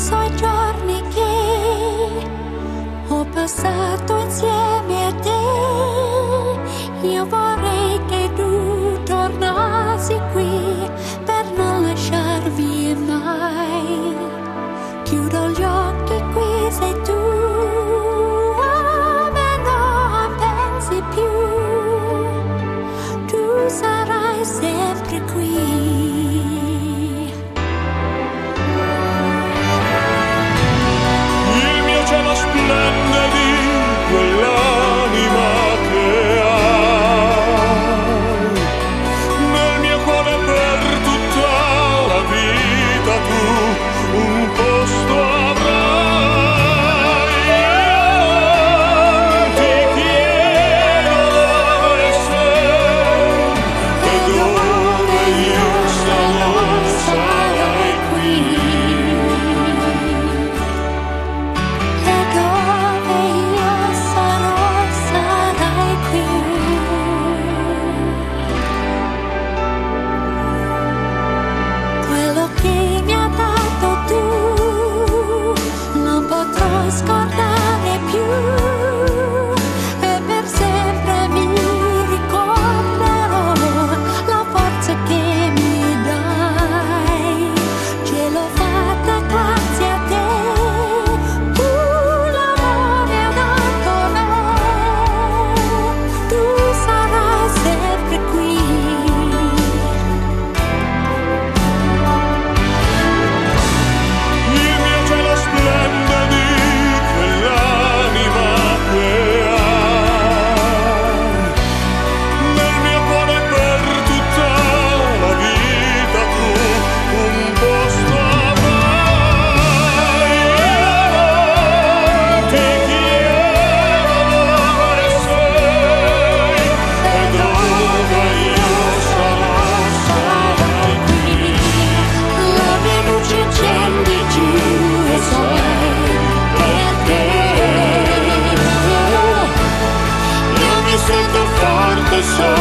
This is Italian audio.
penso ai giorni che ho passato insieme a te. Io vorrei che tu tornassi qui per non lasciar via mai. Chiudo gli occhi, qui sei tu, a me non pensi più. Tu sarai sempre qui. Cielo splende di quell'anima che hai nel mio cuore per tutta la vita. Tu un posto avrai. Io ti chiedo dove sei e dove io sarò, sarai qui. Scordare più e per sempre mi ricorderò la forza che mi dai. Ce l'ho fatta grazie a te, tu l'amore hai dato a me, tu sarai sempre qui. Il mio cielo splende di so